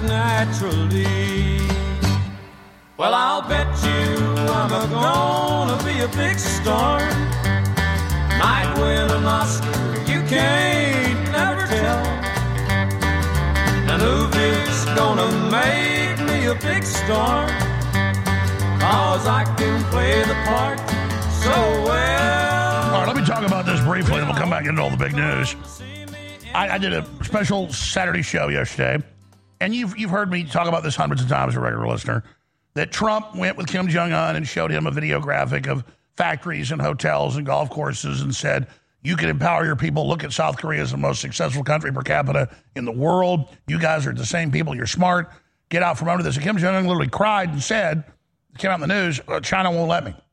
naturally. Well, I'll bet you I'm gonna be a big star. Might win an Oscar, you can't never tell. And who's gonna make me a big star? 'Cause I can play the part so well. All right, let me talk about this briefly, and we'll come back into all the big news. I did a special Saturday show yesterday, and you've heard me talk about this hundreds of times, a regular listener, that Trump went with Kim Jong-un and showed him a video graphic of factories and hotels and golf courses and said, you can empower your people. Look at South Korea as the most successful country per capita in the world. You guys are the same people. You're smart. Get out from under this. And Kim Jong-un literally cried and said, it came out in the news, China won't let me.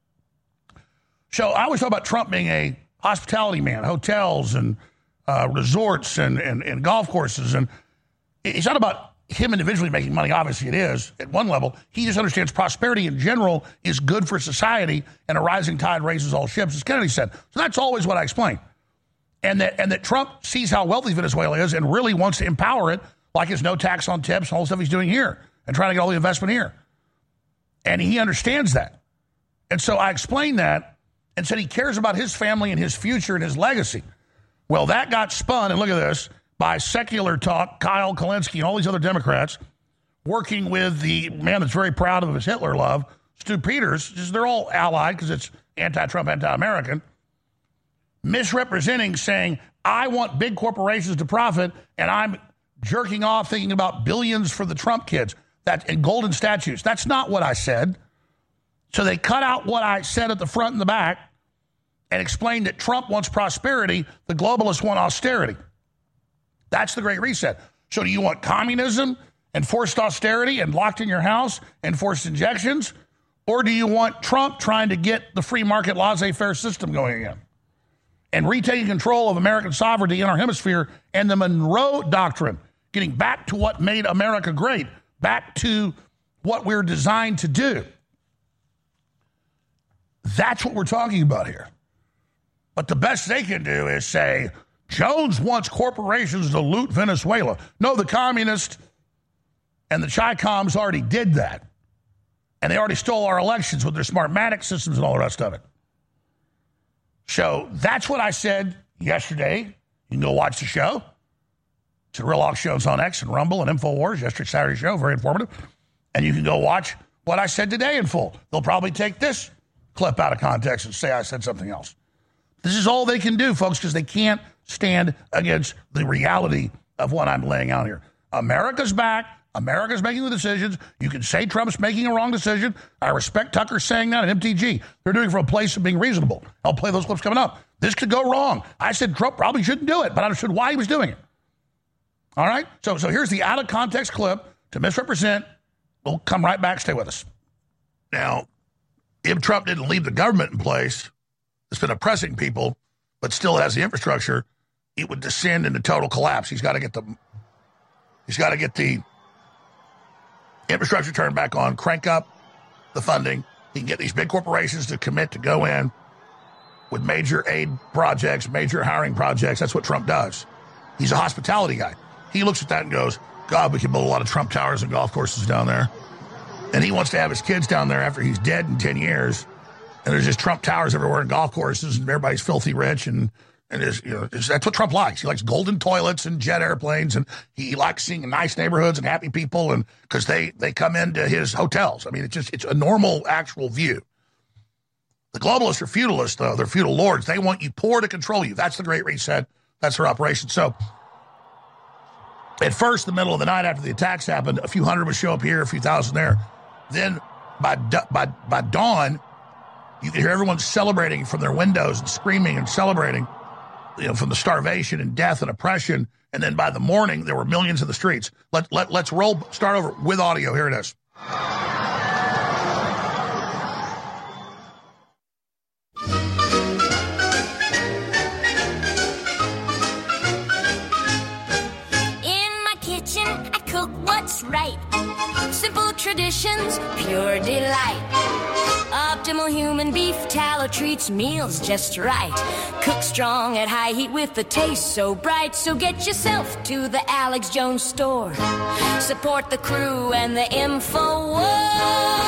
So I always talk about Trump being a hospitality man, hotels and resorts and golf courses. And it's not about him individually making money. Obviously it is at one level. He just understands prosperity in general is good for society, and a rising tide raises all ships, as Kennedy said. So that's always what I explain. And that Trump sees how wealthy Venezuela is and really wants to empower it, like his no tax on tips and all the stuff he's doing here and trying to get all the investment here. And he understands that. And so I explained that and said he cares about his family and his future and his legacy. Well, that got spun, and look at this, by Secular Talk, Kyle Kulinski, and all these other Democrats, working with the man that's very proud of his Hitler love, Stu Peters. They're all allied because it's anti-Trump, anti-American, misrepresenting, saying, I want big corporations to profit, and I'm jerking off thinking about billions for the Trump kids and golden statues. That's not what I said. So they cut out what I said at the front and the back and explained that Trump wants prosperity, the globalists want austerity. That's the Great Reset. So do you want communism and forced austerity and locked in your house and forced injections? Or do you want Trump trying to get the free market laissez-faire system going again and retaking control of American sovereignty in our hemisphere and the Monroe Doctrine, getting back to what made America great, back to what we're designed to do? That's what we're talking about here. But the best they can do is say, Jones wants corporations to loot Venezuela. No, the communists and the Chi-Coms already did that. And they already stole our elections with their Smartmatic systems and all the rest of it. So that's what I said yesterday. You can go watch the show. It's a Real Talk Show. It's on X and Rumble and InfoWars. Yesterday's Saturday show, very informative. And you can go watch what I said today in full. They'll probably take this clip out of context and say I said something else. This is all they can do, folks, because they can't stand against the reality of what I'm laying out here. America's back. America's making the decisions. You can say Trump's making a wrong decision. I respect Tucker saying that at MTG. They're doing it from a place of being reasonable. I'll play those clips coming up. This could go wrong. I said Trump probably shouldn't do it, but I understood why he was doing it. All right? So here's the out-of-context clip to misrepresent. We'll come right back. Stay with us. Now, if Trump didn't leave the government in place, it's been oppressing people, but still has the infrastructure, it would descend into total collapse. He's got to get the infrastructure turned back on, crank up the funding. He can get these big corporations to commit to go in with major aid projects, major hiring projects. That's what Trump does. He's a hospitality guy. He looks at that and goes, God, we can build a lot of Trump towers and golf courses down there. And he wants to have his kids down there after he's dead in 10 years. And there's just Trump towers everywhere and golf courses, and everybody's filthy rich. And that's what Trump likes. He likes golden toilets and jet airplanes, and he likes seeing nice neighborhoods and happy people, and because they come into his hotels. I mean, it's a normal, actual view. The globalists are feudalists, though. They're feudal lords. They want you poor to control you. That's the Great Reset. That's their operation. So at first, the middle of the night after the attacks happened, a few hundred would show up here, a few thousand there. Then by dawn, you could hear everyone celebrating from their windows and screaming and celebrating, from the starvation and death and oppression. And then by the morning, there were millions in the streets. Let's start over with audio. Here it is. In my kitchen, I cook what's right. Simple traditions, pure delight. Up to optimal human beef tallow treats meals just right. Cook strong at high heat with the taste so bright. So get yourself to the Alex Jones store. Support the crew and the InfoWars.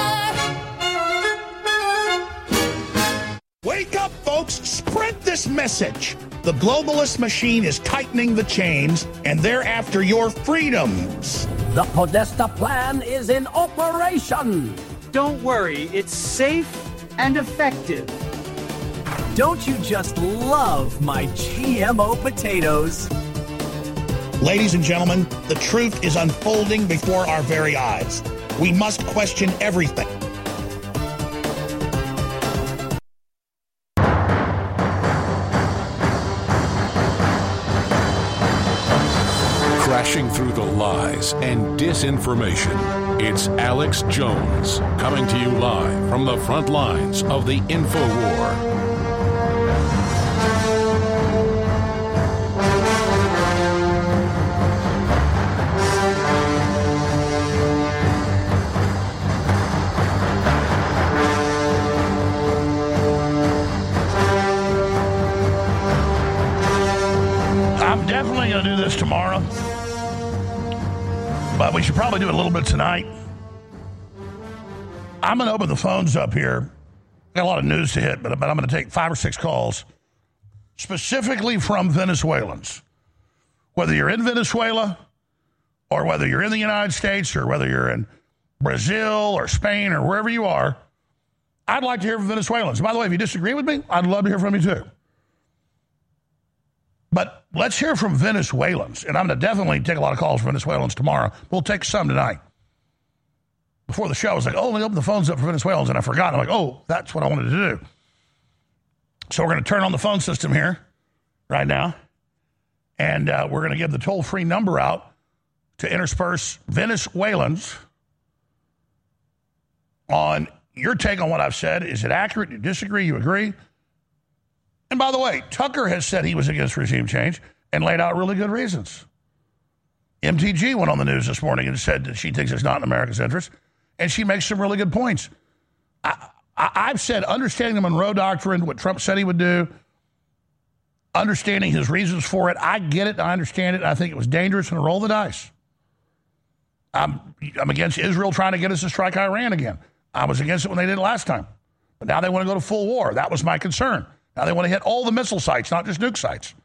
Wake up, folks. Sprint this message. The globalist machine is tightening the chains, and they're after your freedoms. The Podesta plan is in operation. Don't worry, it's safe and effective. Don't you just love my GMO potatoes? Ladies and gentlemen, the truth is unfolding before our very eyes. We must question everything. Crashing through the lies and disinformation, it's Alex Jones, coming to you live from the front lines of the InfoWar. I'm definitely going to do this tomorrow. But we should probably do it a little bit tonight. I'm going to open the phones up here. Got a lot of news to hit, but I'm going to take 5 or 6 calls, specifically from Venezuelans. Whether you're in Venezuela, or whether you're in the United States, or whether you're in Brazil, or Spain, or wherever you are, I'd like to hear from Venezuelans. By the way, if you disagree with me, I'd love to hear from you too. But let's hear from Venezuelans. And I'm going to definitely take a lot of calls from Venezuelans tomorrow. We'll take some tonight. Before the show, I was like, let me open the phones up for Venezuelans. And I forgot. I'm like, that's what I wanted to do. So we're going to turn on the phone system here right now. And we're going to give the toll-free number out to intersperse Venezuelans on your take on what I've said. Is it accurate? You disagree? You agree? And by the way, Tucker has said he was against regime change and laid out really good reasons. MTG went on the news this morning and said that she thinks it's not in America's interest, and she makes some really good points. I've said understanding the Monroe Doctrine, what Trump said he would do, understanding his reasons for it. I get it. I understand it. I think it was dangerous and a roll of the dice. I'm against Israel trying to get us to strike Iran again. I was against it when they did it last time. But now they want to go to full war. That was my concern. Now they want to hit all the missile sites, not just nuke sites.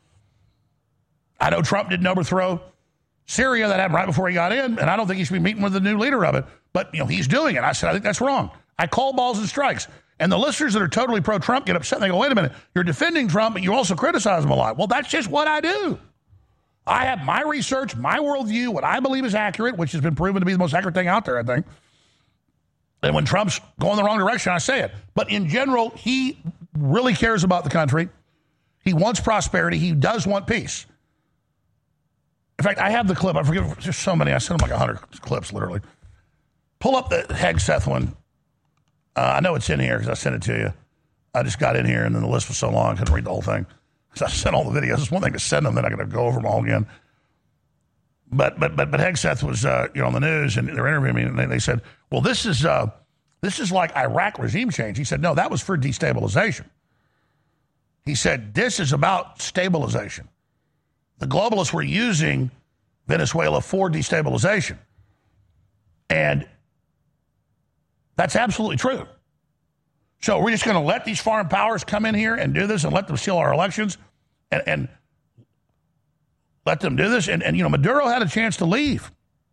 I know Trump didn't overthrow Syria. That happened right before he got in, and I don't think he should be meeting with the new leader of it. But, he's doing it. I said, I think that's wrong. I call balls and strikes. And the listeners that are totally pro-Trump get upset. And they go, wait a minute, you're defending Trump, but you also criticize him a lot. Well, that's just what I do. I have my research, my worldview, what I believe is accurate, which has been proven to be the most accurate thing out there, I think. And when Trump's going the wrong direction, I say it. But in general, he really cares about the country. He wants prosperity. He does want peace. In fact, I have the clip. I forget, just so many. I sent him like 100 clips, literally. Pull up the Hegseth one. I know it's in here because I sent it to you. I just got in here, and then the list was so long, I couldn't read the whole thing. Because I sent all the videos. It's one thing to send them, then I got to go over them all again. But Hegseth was on the news, and they're interviewing me, and they said, well, this is like Iraq regime change. He said, no, that was for destabilization. He said, this is about stabilization. The globalists were using Venezuela for destabilization. And that's absolutely true. So we're just going to let these foreign powers come in here and do this and let them steal our elections and let them do this. And Maduro had a chance to leave,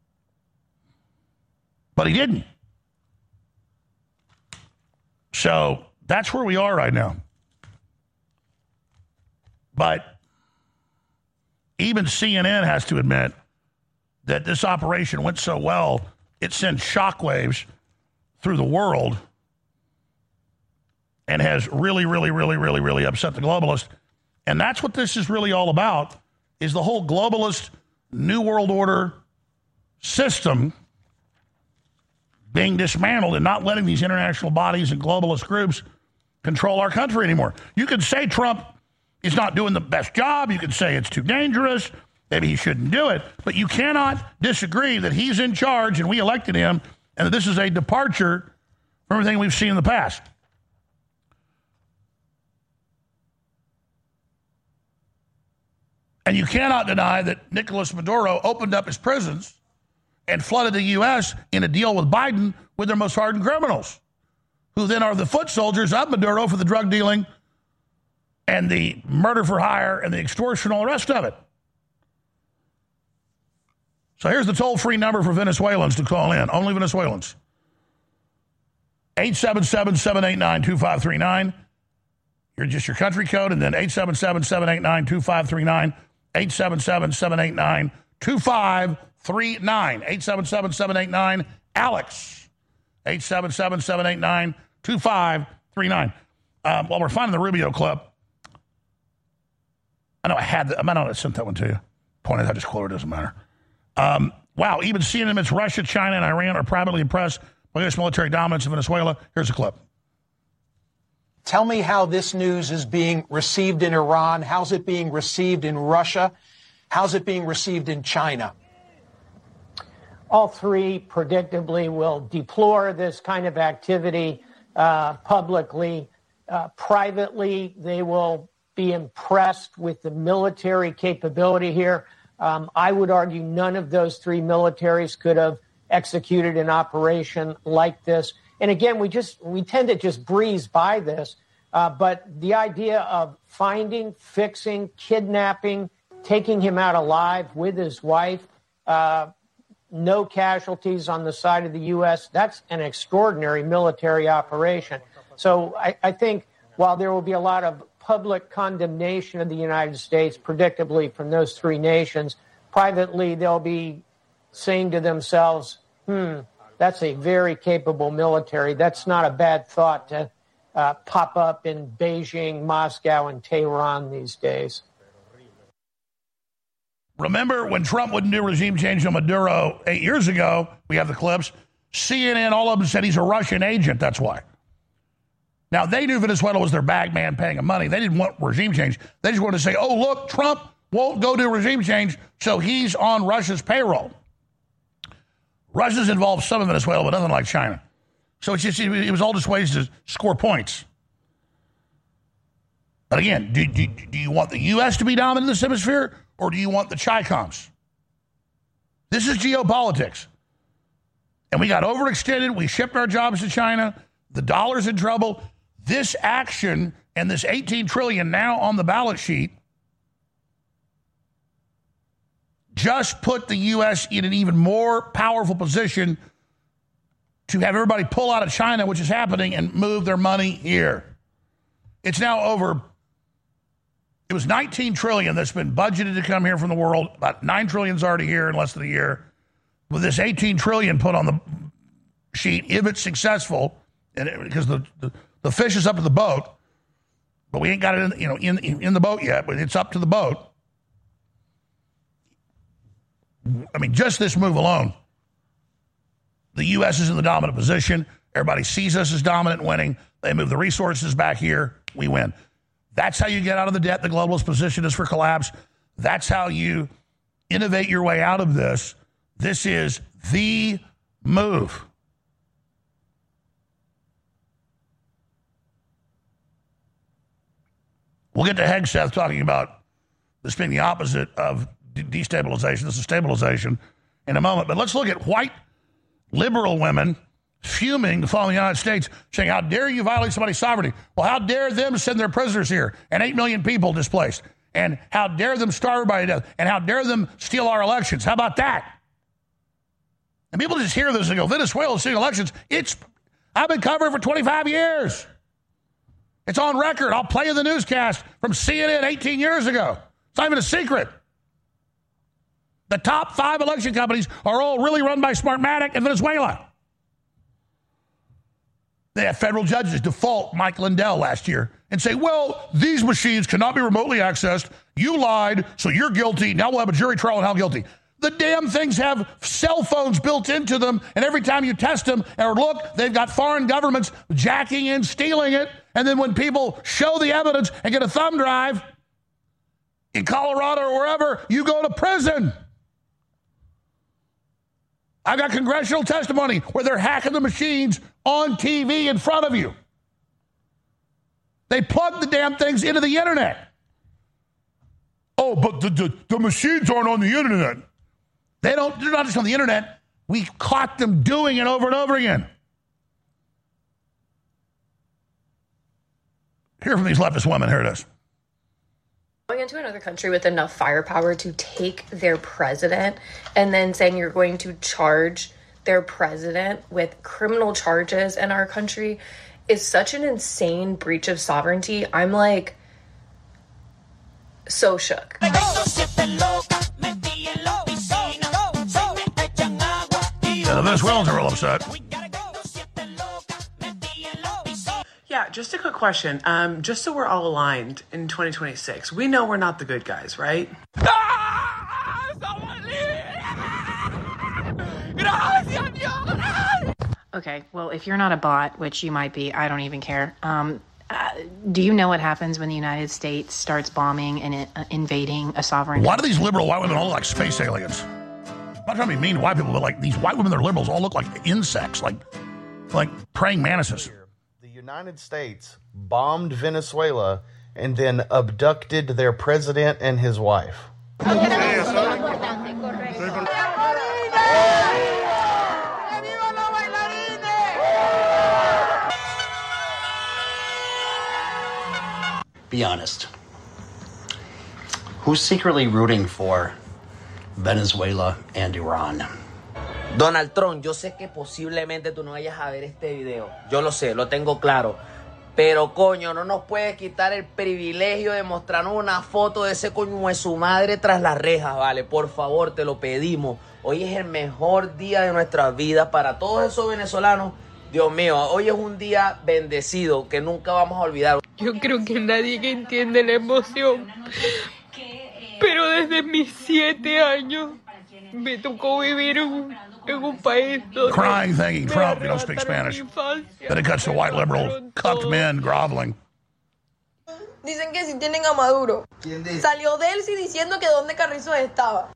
but he didn't. So that's where we are right now. But even CNN has to admit that this operation went so well, it sent shockwaves through the world and has really, really, really, really, really upset the globalists. And that's what this is really all about, is the whole globalist New World Order system being dismantled and not letting these international bodies and globalist groups control our country anymore. You could say Trump is not doing the best job. You could say it's too dangerous. Maybe he shouldn't do it. But you cannot disagree that he's in charge and we elected him and that this is a departure from everything we've seen in the past. And you cannot deny that Nicolas Maduro opened up his prisons and flooded the U.S. in a deal with Biden with their most hardened criminals, who then are the foot soldiers of Maduro for the drug dealing and the murder for hire and the extortion and all the rest of it. So here's the toll-free number for Venezuelans to call in. Only Venezuelans. 877-789-2539. You're just your country code, and then 877-789-2539. 877-789-2539. 877-789-ALEX. 877-789-2539. While we're finding the Rubio clip, I know I might not have sent that one to you. Point is, I just quoted it, doesn't matter. Wow, even CNN admits Russia, China, and Iran are privately impressed by U.S. military dominance in Venezuela. Here's a clip. Tell me how this news is being received in Iran. How's it being received in Russia? How's it being received in China? All three, predictably, will deplore this kind of activity publicly. Privately, they will be impressed with the military capability here. I would argue none of those three militaries could have executed an operation like this. And again, we tend to just breeze by this. But the idea of finding, fixing, kidnapping, taking him out alive with his wife, no casualties on the side of the U.S., that's an extraordinary military operation. So I think while there will be a lot of public condemnation of the United States, predictably from those three nations, privately they'll be saying to themselves, that's a very capable military. That's not a bad thought to pop up in Beijing, Moscow, and Tehran these days. Remember when Trump wouldn't do regime change on Maduro 8 years ago? We have the clips. CNN, all of them said he's a Russian agent. That's why. Now, they knew Venezuela was their bag man paying him money. They didn't want regime change. They just wanted to say, oh, look, Trump won't go do regime change, so he's on Russia's payroll. Russia's involved some in Venezuela, but nothing like China. So it was all just ways to score points. But again, do you want the U.S. to be dominant in this hemisphere, or do you want the Chi-Coms? This is geopolitics. And we got overextended. We shipped our jobs to China. The dollar's in trouble. This action and this $18 trillion now on the balance sheet just put the U.S. in an even more powerful position to have everybody pull out of China, which is happening, and move their money here. It's now over. It was $19 trillion that's been budgeted to come here from the world. About $9 trillion is already here in less than a year. With this $18 trillion put on the sheet, if it's successful, because the fish is up to the boat, but we ain't got it in the boat yet, but it's up to the boat. I mean, just this move alone, the U.S. is in the dominant position. Everybody sees us as dominant and winning. They move the resources back here. We win. That's how you get out of the debt the globalist position is for collapse. That's how you innovate your way out of this. This is the move. We'll get to Hegseth talking about this being the opposite of destabilization. This is stabilization in a moment. But let's look at white liberal women fuming following the United States, saying, how dare you violate somebody's sovereignty? Well, how dare them send their prisoners here and 8 million people displaced? And how dare them starve everybody to death? And how dare them steal our elections? How about that? And people just hear this and go, Venezuela stealing elections. I've been covering it for 25 years. It's on record. I'll play you the newscast from CNN 18 years ago. It's not even a secret. The top 5 election companies are all really run by Smartmatic in Venezuela. They had federal judges default Mike Lindell last year and say, well, these machines cannot be remotely accessed. You lied, so you're guilty. Now we'll have a jury trial on how guilty. The damn things have cell phones built into them, and every time you test them or look, they've got foreign governments jacking in, stealing it, and then when people show the evidence and get a thumb drive in Colorado or wherever, you go to prison. I got congressional testimony where they're hacking the machines on TV in front of you. They plug the damn things into the internet. Oh, but the machines aren't on the internet. They're not just on the internet. We caught them doing it over and over again. Hear from these leftist women. Here it is. Going into another country with enough firepower to take their president and then saying you're going to charge their president with criminal charges in our country is such an insane breach of sovereignty. I'm like so shook. Yeah, the Venezuelans are real upset. Yeah, just a quick question. Just so we're all aligned in 2026, we know we're not the good guys, right? Okay, well, if you're not a bot, which you might be, I don't even care. Do you know what happens when the United States starts bombing and invading a sovereign? Why do these liberal white women all look like space aliens? I'm not trying to be mean to white people, but like these white women that are liberals all look like insects, like praying mantises. The United States bombed Venezuela and then abducted their president and his wife. Be honest. Who's secretly rooting for Venezuela and Iran? Donald Trump, yo sé que posiblemente tú no vayas a ver este video. Yo lo sé, lo tengo claro. Pero coño, no nos puedes quitar el privilegio de mostrarnos una foto de ese coño de su madre tras las rejas, ¿vale? Por favor, te lo pedimos. Hoy es el mejor día de nuestras vidas para todos esos venezolanos. Dios mío, hoy es un día bendecido que nunca vamos a olvidar. Yo creo que nadie entiende la emoción, pero desde mis 7 años me tocó vivir en un país donde... Crying, thanking Trump, you don't speak Spanish. Then it cuts to white liberal, cucked men groveling. Dicen que si tienen a Maduro. Salió Delcy diciendo que dónde Carrizo estaba.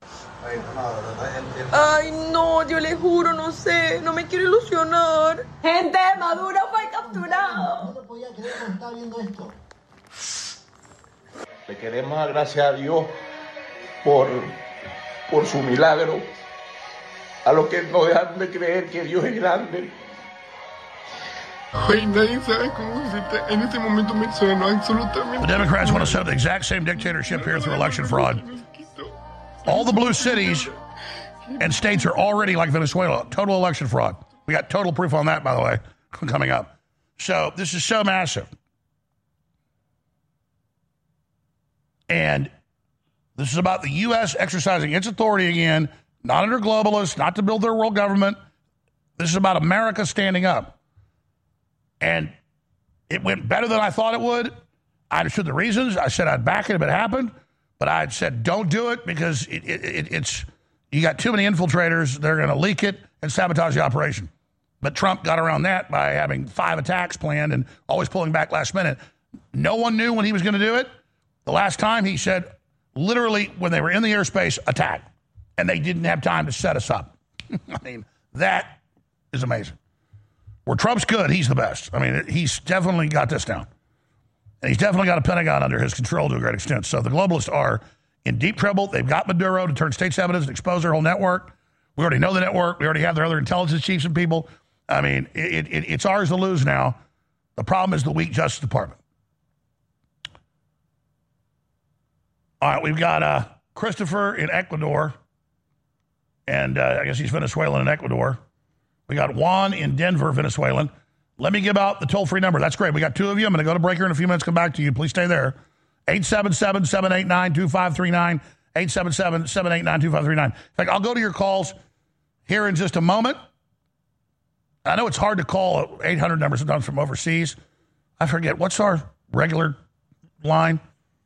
Ay, no, yo le juro, no sé, no me quiero ilusionar. Gente, Maduro fue capturado. No te podía creer cuando estaba viendo esto. Le queremos dar gracias a Dios por su milagro. A los que no dejan de creer que Dios es grande. Ay, nadie sabe cómo se siente. En este momento me suena absolutamente. The Democrats want to set up the exact same dictatorship here through election fraud. All the blue cities and states are already like Venezuela. Total election fraud. We got total proof on that, by the way, coming up. So this is so massive. And this is about the U.S. exercising its authority again, not under globalists, not to build their world government. This is about America standing up. And it went better than I thought it would. I understood the reasons. I said I'd back it if it happened. But I had said, don't do it because it's you got too many infiltrators. They're going to leak it and sabotage the operation. But Trump got around that by having 5 attacks planned and always pulling back last minute. No one knew when he was going to do it. The last time he said, literally, when they were in the airspace, attack. And they didn't have time to set us up. I mean, that is amazing. Where Trump's good, he's the best. I mean, he's definitely got this down. And he's definitely got a Pentagon under his control to a great extent. So the globalists are in deep trouble. They've got Maduro to turn state's evidence and expose their whole network. We already know the network. We already have their other intelligence chiefs and people. I mean, it's ours to lose now. The problem is the weak Justice Department. All right, we've got Christopher in Ecuador. And I guess he's Venezuelan in Ecuador. We got Juan in Denver, Venezuelan. Let me give out the toll-free number. That's great. We got 2 of you. I'm going to go to break here in a few minutes, come back to you. Please stay there. 877-789-2539. 877-789-2539. In fact, I'll go to your calls here in just a moment. I know it's hard to call an 800 number sometimes from overseas. I forget. What's our regular line?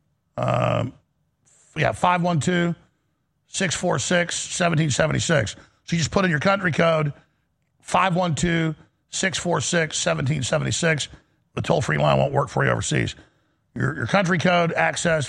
512-646-1776. So you just put in your country code, 512-646-1776. The toll-free line won't work for you overseas. Your country code, access,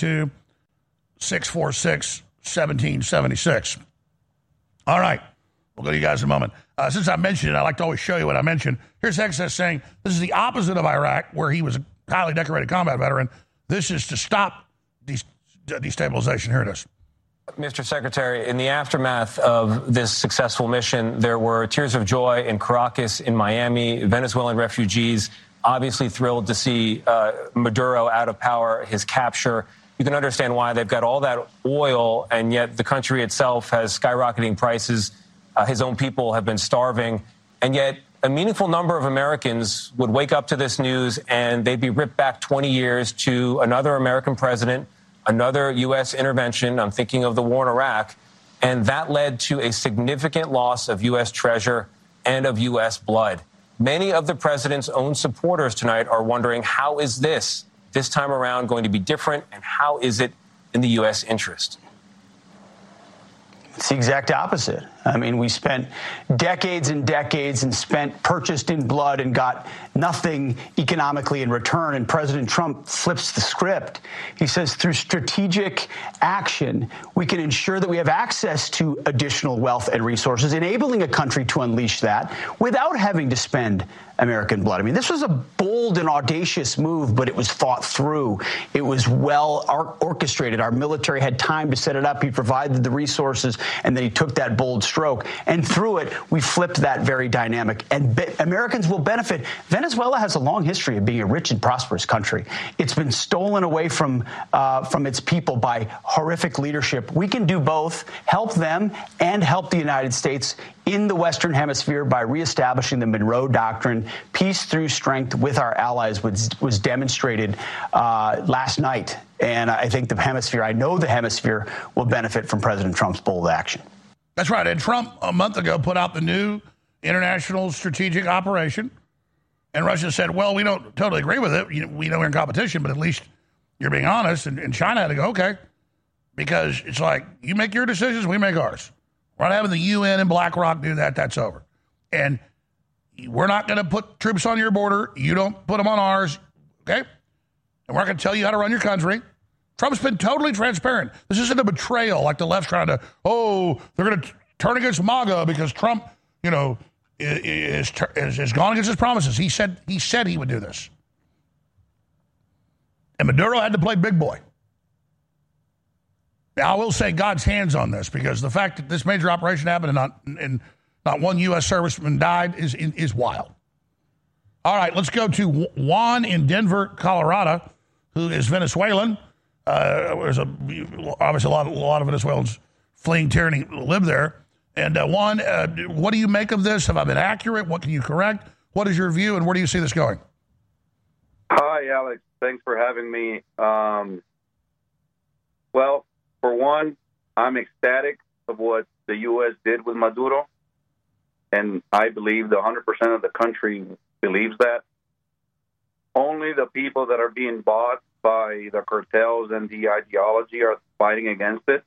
512-646-1776. All right. We'll go to you guys in a moment. Since I mentioned it, I like to always show you what I mentioned. Here's Excess saying this is the opposite of Iraq, where he was a highly decorated combat veteran. This is to stop destabilization. Here it is. Mr. Secretary, in the aftermath of this successful mission, there were tears of joy in Caracas, in Miami. Venezuelan refugees obviously thrilled to see Maduro out of power, his capture. You can understand why. They've got all that oil, and yet the country itself has skyrocketing prices. His own people have been starving, and yet a meaningful number of Americans would wake up to this news and they'd be ripped back 20 years to another American president, another U.S. intervention. I'm thinking of the war in Iraq. And that led to a significant loss of U.S. treasure and of U.S. blood. Many of the president's own supporters tonight are wondering, how is this time around going to be different, and how is it in the U.S. interest? It's the exact opposite. I mean, we spent decades and decades and purchased in blood and got nothing economically in return. And President Trump flips the script. He says through strategic action, we can ensure that we have access to additional wealth and resources, enabling a country to unleash that without having to spend American blood. I mean, this was a bold and audacious move, but it was thought through. It was well orchestrated. Our military had time to set it up. He provided the resources, and then he took that bold stroke. And through it, we flipped that very dynamic. And Americans will benefit. Venezuela has a long history of being a rich and prosperous country. It's been stolen away from its people by horrific leadership. We can do both, help them and help the United States in the Western Hemisphere by reestablishing the Monroe Doctrine. Peace through strength with our allies was demonstrated last night. And I think I know the hemisphere will benefit from President Trump's bold action. That's right. And Trump, a month ago, put out the new international strategic operation. And Russia said, well, we don't totally agree with it. We know we're in competition, but at least you're being honest. And China had to go, okay. Because it's like, you make your decisions, we make ours. We're not having the UN and BlackRock do that. That's over. And we're not going to put troops on your border. You don't put them on ours. Okay? And we're not going to tell you how to run your country. Trump's been totally transparent. This isn't a betrayal like the left's trying to, they're going to turn against MAGA because Trump, is gone against his promises. He said he would do this. And Maduro had to play big boy. Now, I will say God's hands on this, because the fact that this major operation happened and not one U.S. serviceman died is wild. All right, let's go to Juan in Denver, Colorado, who is Venezuelan. There's obviously a lot of Venezuelans fleeing tyranny live there. And Juan, what do you make of this? Have I been accurate? What can you correct? What is your view, and where do you see this going? Hi, Alex. Thanks for having me. Well, for one, I'm ecstatic of what the U.S. did with Maduro, and I believe 100% of the country believes that. Only the people that are being bought by the cartels and the ideology are fighting against it.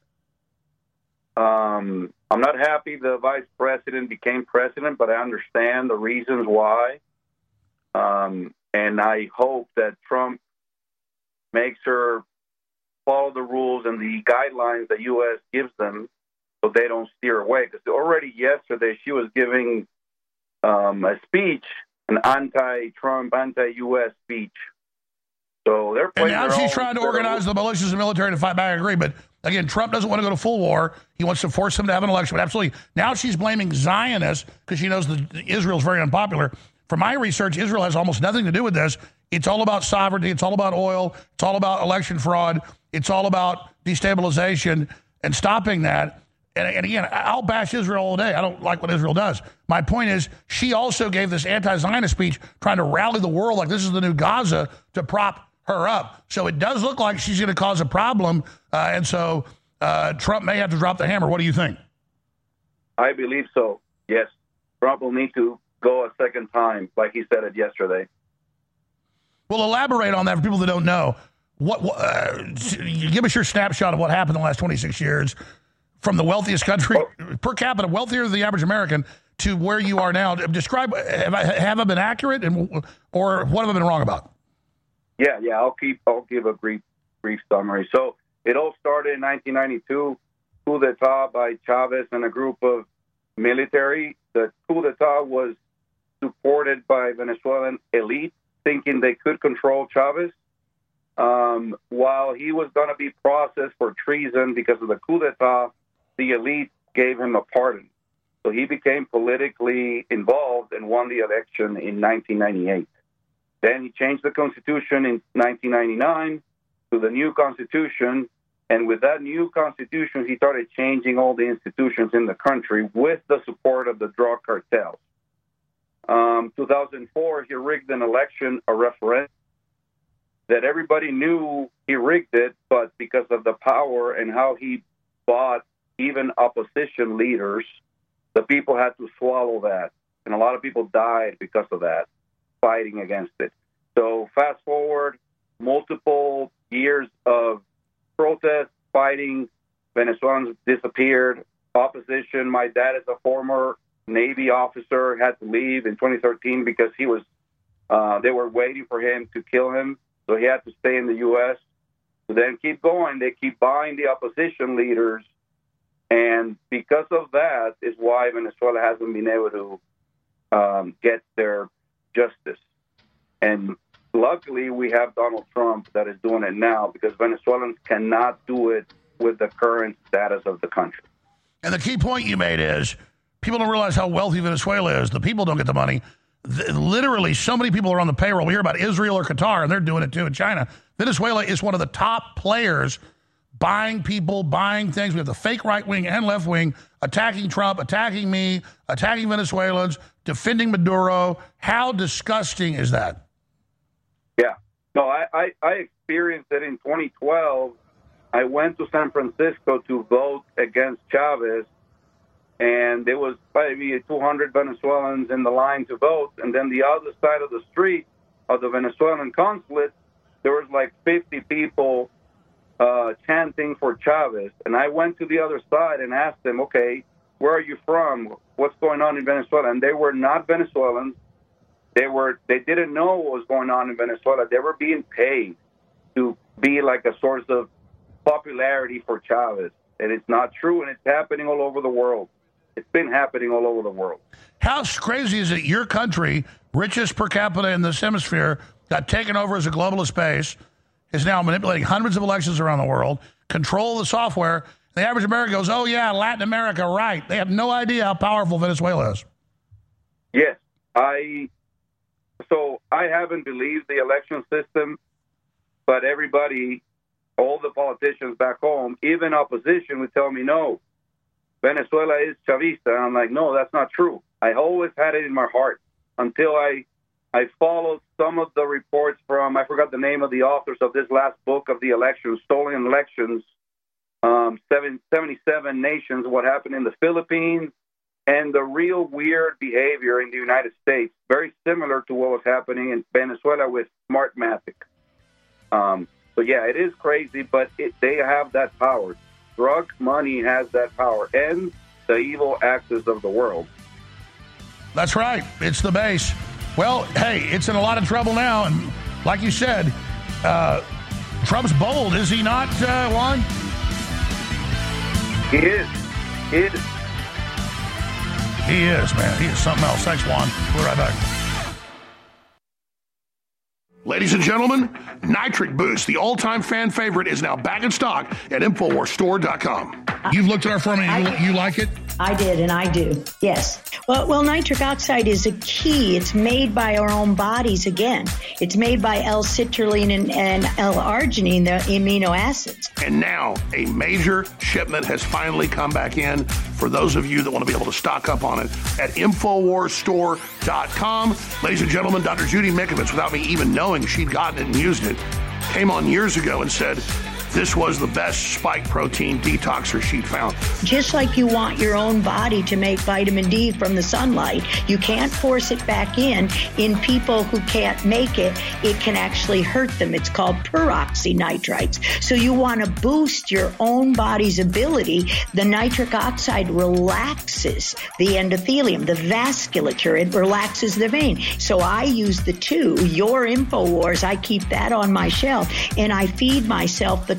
I'm not happy the vice president became president, but I understand the reasons why. And I hope that Trump makes her follow the rules and the guidelines the U.S. gives them so they don't steer away. Because already yesterday she was giving a speech, an anti-Trump, anti-U.S. speech. So they're playing. And now she's trying to organize the militias and military to fight back. I agree, but again, Trump doesn't want to go to full war. He wants to force them to have an election. But absolutely, now she's blaming Zionists because she knows that Israel's very unpopular. From my research, Israel has almost nothing to do with this. It's all about sovereignty. It's all about oil. It's all about election fraud. It's all about destabilization and stopping that. And again, I'll bash Israel all day. I don't like what Israel does. My point is, she also gave this anti-Zionist speech trying to rally the world like this is the new Gaza to prop her up. So it does look like she's going to cause a problem. And so Trump may have to drop the hammer. What do you think? I believe so. Yes. Trump will need to go a second time, like he said it yesterday. Well, elaborate on that for people that don't know. Give us your snapshot of what happened in the last 26 years from the wealthiest country, per capita, wealthier than the average American, to where you are now. Describe, have I been accurate, or what have I been wrong about? Yeah, I'll give a brief summary. So it all started in 1992, coup d'etat by Chavez and a group of military. The coup d'etat was supported by Venezuelan elite, thinking they could control Chavez. While he was going to be processed for treason because of the coup d'etat, the elite gave him a pardon. So he became politically involved and won the election in 1998. Then he changed the constitution in 1999 to the new constitution. And with that new constitution, he started changing all the institutions in the country with the support of the drug cartels. 2004, he rigged an election, a referendum, that everybody knew he rigged it, but because of the power and how he bought even opposition leaders, the people had to swallow that. And a lot of people died because of that, fighting against it. So fast forward, multiple years of protest, fighting, Venezuelans disappeared, opposition. My dad is a former Navy officer, had to leave in 2013 because he was, they were waiting for him to kill him. So he had to stay in the U.S. So then keep going. They keep buying the opposition leaders. And because of that is why Venezuela hasn't been able to get their justice. And luckily, we have Donald Trump that is doing it now because Venezuelans cannot do it with the current status of the country. And the key point you made is people don't realize how wealthy Venezuela is. The people don't get the money. Literally, so many people are on the payroll. We hear about Israel or Qatar, and they're doing it too in China. Venezuela is one of the top players buying people, buying things. We have the fake right wing and left wing attacking Trump, attacking me, attacking Venezuelans, defending Maduro. How disgusting is that? Yeah. No, I experienced it in 2012. I went to San Francisco to vote against Chavez, and there was maybe 200 Venezuelans in the line to vote. And then the other side of the street of the Venezuelan consulate, there was like 50 people chanting for Chavez. And I went to the other side and asked them, okay, where are you from? What's going on in Venezuela? And they were not Venezuelans. They didn't know what was going on in Venezuela. They were being paid to be like a source of popularity for Chavez. And it's not true, and it's happening all over the world. It's been happening all over the world. How crazy is it your country, richest per capita in this hemisphere, got taken over as a globalist base, is now manipulating hundreds of elections around the world, control the software. The average American goes, oh, yeah, Latin America, right. They have no idea how powerful Venezuela is. Yes. So I haven't believed the election system, but everybody, all the politicians back home, even opposition would tell me, no, Venezuela is Chavista. And I'm like, no, that's not true. I always had it in my heart until I followed some of the reports from, I forgot the name of the authors of this last book of the elections, Stolen Elections, 77 Nations, what happened in the Philippines, and the real weird behavior in the United States, very similar to what was happening in Venezuela with Smartmatic. So, yeah, it is crazy, but they have that power. Drug money has that power and the evil axis of the world. That's right. It's the base. Well, hey, it's in a lot of trouble now. And like you said, Trump's bold, is he not, Juan? He is. He is, man. He is something else. Thanks, Juan. We'll be right back. Ladies and gentlemen, Nitric Boost, the all-time fan favorite, is now back in stock at InfoWarsStore.com. You've looked at our formula. You like it? I did, and I do. Yes. Well, nitric oxide is a key. It's made by our own bodies again. It's made by L-citrulline and L-arginine, the amino acids. And now a major shipment has finally come back in for those of you that want to be able to stock up on it at InfoWarsStore.com. Ladies and gentlemen, Dr. Judy Mikovits, without me even knowing she'd gotten it and used it, came on years ago and said this was the best spike protein detoxer she'd found. Just like you want your own body to make vitamin D from the sunlight, you can't force it back in people who can't make it. It can actually hurt them. It's called peroxynitrites. So you want to boost your own body's ability. The nitric oxide relaxes the endothelium, the vasculature. It relaxes the vein. So I use the two. Your InfoWars, I keep that on my shelf, and I feed myself the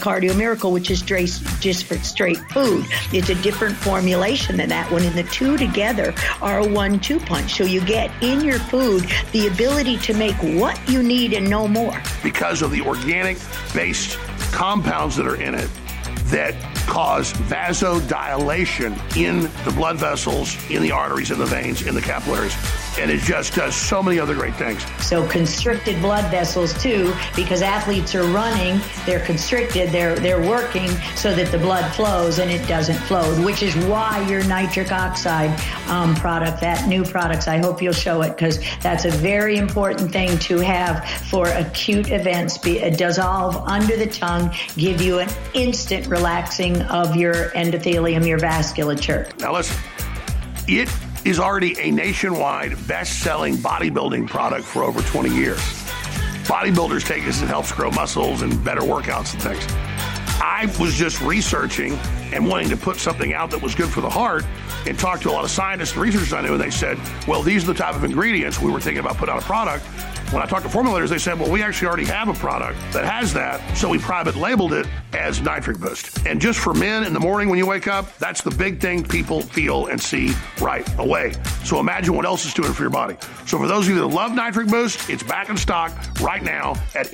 Cardio Miracle, which is just for straight food. It's a different formulation than that one, and the two together are a 1-2 punch. So you get in your food the ability to make what you need and no more. Because of the organic-based compounds that are in it that cause vasodilation in the blood vessels, in the arteries, in the veins, in the capillaries. And it just does so many other great things. So constricted blood vessels too, because athletes are running, they're constricted, they're working so that the blood flows and it doesn't flow, which is why your nitric oxide product, that new products, I hope you'll show it, because that's a very important thing to have for acute events. Dissolve under the tongue, give you an instant relaxing of your endothelium, your vasculature. Now listen, it is already a nationwide best-selling bodybuilding product for over 20 years. Bodybuilders take this, it helps grow muscles and better workouts and things. I was just researching and wanting to put something out that was good for the heart and talked to a lot of scientists and researchers I knew, and they said, well, these are the type of ingredients we were thinking about putting out a product. When I talked to formulators, they said, well, we actually already have a product that has that, so we private labeled it as Nitric Boost. And just for men in the morning when you wake up, that's the big thing people feel and see right away. So imagine what else it's doing for your body. So for those of you that love Nitric Boost, it's back in stock right now at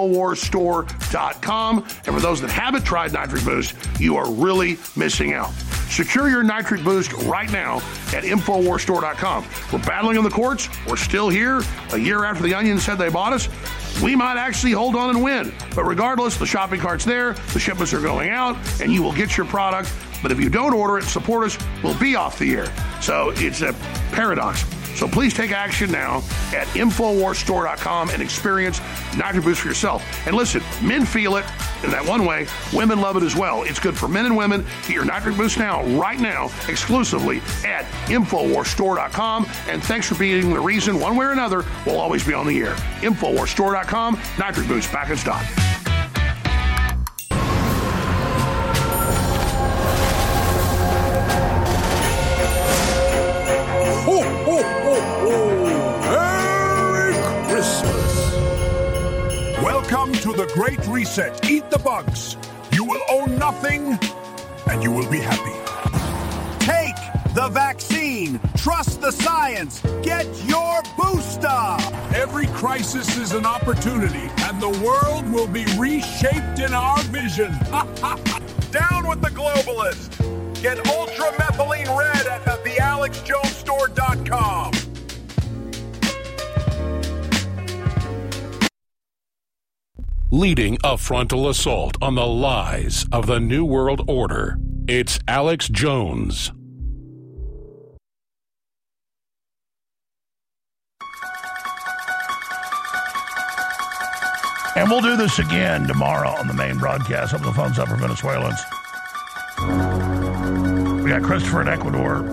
InfoWarsStore.com. And for those that haven't tried Nitric Boost, you are really missing out. Secure your Nitric Boost right now at InfoWarsStore.com. We're battling in the courts. We're still here. A year after the Onion said they bought us, we might actually hold on and win. But regardless, the shopping cart's there, the shipments are going out, and you will get your product. But if you don't order it, support us, we'll be off the air. So it's a paradox. So please take action now at InfoWarsStore.com and experience Nitric Boost for yourself. And listen, men feel it in that one way. Women love it as well. It's good for men and women. Get your Nitric Boost now, right now, exclusively at InfoWarsStore.com. And thanks for being the reason, one way or another, we'll always be on the air. InfoWarsStore.com, Nitric Boost back in stock. Welcome to the Great Reset. Eat the bugs. You will own nothing, and you will be happy. Take the vaccine. Trust the science. Get your booster. Every crisis is an opportunity, and the world will be reshaped in our vision. Down with the globalist. Get ultramethylene red at thealexjonesstore.com. Leading a frontal assault on the lies of the New World Order, it's Alex Jones. And we'll do this again tomorrow on the main broadcast. Open the phones up for Venezuelans. We got Christopher in Ecuador.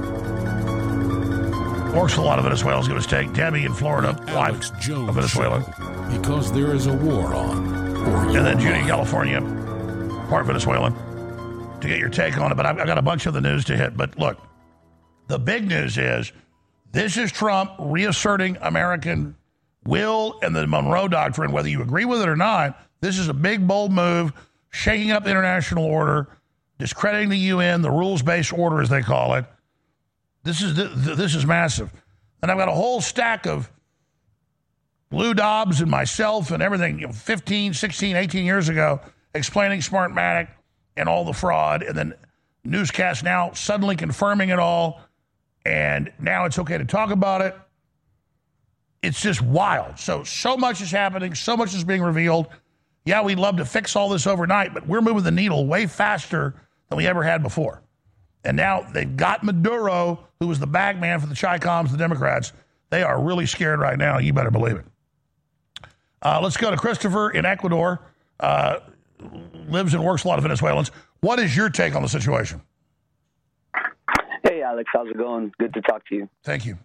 Works with a lot of Venezuelans. Give us take Debbie in Florida, wife of Venezuela. Because there is a war on. And then Judy in California, part Venezuelan, to get your take on it. But I've got a bunch of the news to hit. But look, the big news is this is Trump reasserting American will and the Monroe Doctrine, whether you agree with it or not. This is a big, bold move, shaking up the international order, discrediting the UN, the rules-based order, as they call it. This is massive. And I've got a whole stack of Lou Dobbs and myself and everything, 15, 16, 18 years ago, explaining Smartmatic and all the fraud, and then newscast now suddenly confirming it all, and now it's okay to talk about it. It's just wild. So much is happening, so much is being revealed. Yeah, we'd love to fix all this overnight, but we're moving the needle way faster than we ever had before. And now they've got Maduro, who was the bag man for the Chi-Coms, the Democrats. They are really scared right now. You better believe it. Let's go to Christopher in Ecuador. Lives and works a lot of Venezuelans. What is your take on the situation? Hey, Alex. How's it going? Good to talk to you. Thank you.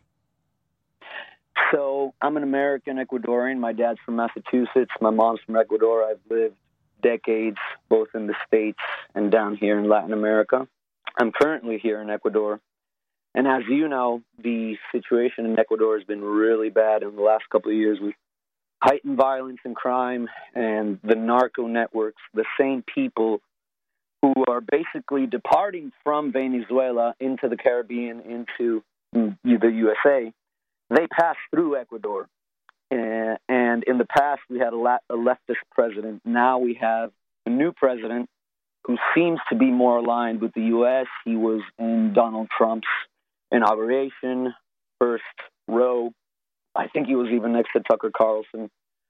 So I'm an American Ecuadorian. My dad's from Massachusetts. My mom's from Ecuador. I've lived decades both in the States and down here in Latin America. I'm currently here in Ecuador. And as you know, the situation in Ecuador has been really bad in the last couple of years with heightened violence and crime and the narco networks, the same people who are basically departing from Venezuela into the Caribbean, into the USA, they pass through Ecuador. And in the past, we had a leftist president. Now we have a new president who seems to be more aligned with the U.S. He was in Donald Trump's inauguration, first row. I think he was even next to Tucker Carlson.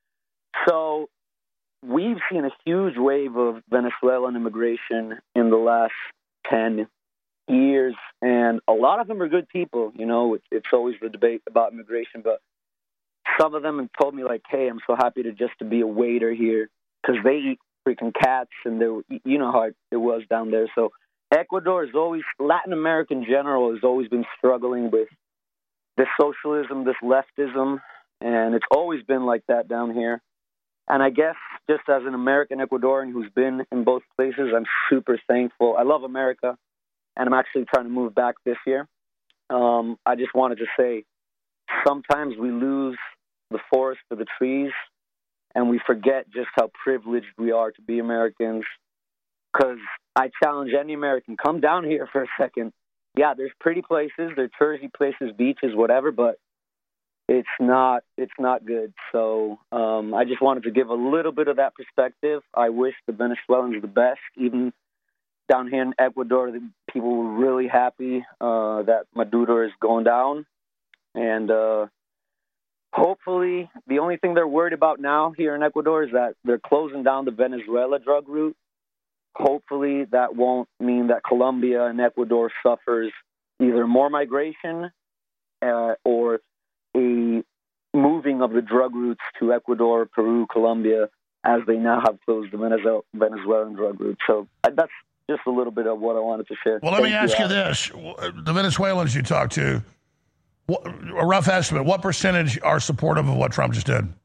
So we've seen a huge wave of Venezuelan immigration in the last 10 years, and a lot of them are good people. You know, it's always the debate about immigration, but some of them have told me, like, hey, I'm so happy to be a waiter here, because they eat freaking cats, and you know how it was down there. So Ecuador is always, Latin America in general has always been struggling with this socialism, this leftism, and it's always been like that down here. And I guess just as an American Ecuadorian who's been in both places, I'm super thankful. I love America, and I'm actually trying to move back this year. I just wanted to say, sometimes we lose the forest for the trees, and we forget just how privileged we are to be Americans. Because I challenge any American, come down here for a second. Yeah, there's pretty places, there's touristy places, beaches, whatever, but it's not good. So I just wanted to give a little bit of that perspective. I wish the Venezuelans the best. Even down here in Ecuador, the people were really happy that Maduro is going down. And hopefully, the only thing they're worried about now here in Ecuador is that they're closing down the Venezuela drug route. Hopefully, that won't mean that Colombia and Ecuador suffers either more migration or a moving of the drug routes to Ecuador, Peru, Colombia, as they now have closed the Venezuelan drug route. So that's just a little bit of what I wanted to share. Well, let me ask you this. The Venezuelans you talk to, a rough estimate, what percentage are supportive of what Trump just did?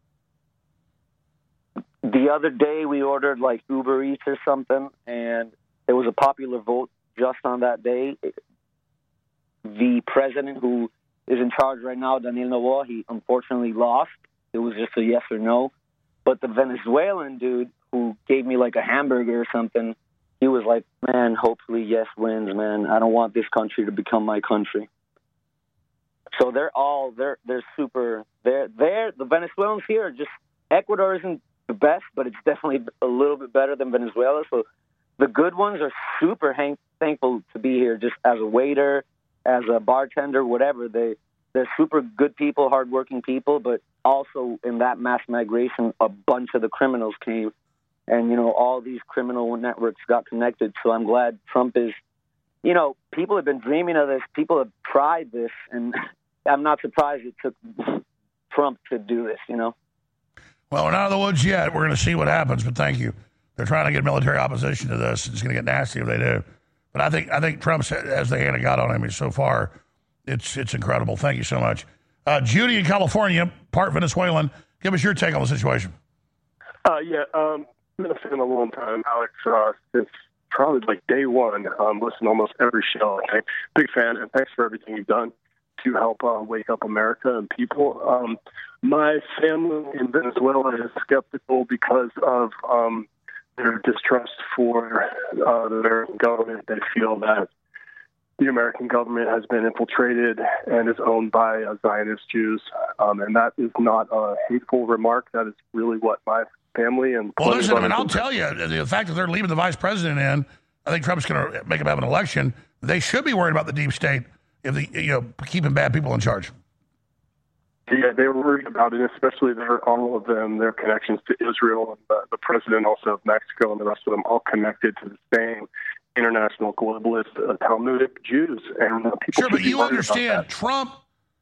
The other day we ordered like Uber Eats or something, and there was a popular vote just on that day. The president who is in charge right now, Daniel Noboa, he unfortunately lost. It was just a yes or no. But the Venezuelan dude who gave me like a hamburger or something, he was like, man, hopefully yes wins, man. I don't want this country to become my country. So they're super, the Venezuelans here are just, Ecuador isn't the best, but it's definitely a little bit better than Venezuela. So the good ones are super thankful to be here, just as a waiter, as a bartender, whatever. They're super good people, hardworking people, but also in that mass migration, a bunch of the criminals came. And, you know, all these criminal networks got connected. So I'm glad Trump is, you know, people have been dreaming of this. People have tried this, and I'm not surprised it took Trump to do this, you know. Well, we're not in the woods yet. We're going to see what happens, but thank you. They're trying to get military opposition to this. It's going to get nasty if they do. But I think Trump has the hand of God on him. So far, it's incredible. Thank you so much. Judy in California, part Venezuelan. Give us your take on the situation. I've been a fan a long time, Alex, since probably like day one. Listen to almost every show. Okay? Big fan, and thanks for everything you've done to help wake up America and people. My family in Venezuela is skeptical because of their distrust for the American government. They feel that the American government has been infiltrated and is owned by Zionist Jews. And that is not a hateful remark. That is really what my family and... Well, listen, I mean, I'll tell you, the fact that they're leaving the vice president in, I think Trump's going to make him have an election. They should be worried about the deep state if keeping bad people in charge. Yeah, they were worried about it, especially all of them, their connections to Israel and the president also of Mexico and the rest of them, all connected to the same international globalist Talmudic Jews. And people sure, but you understand, Trump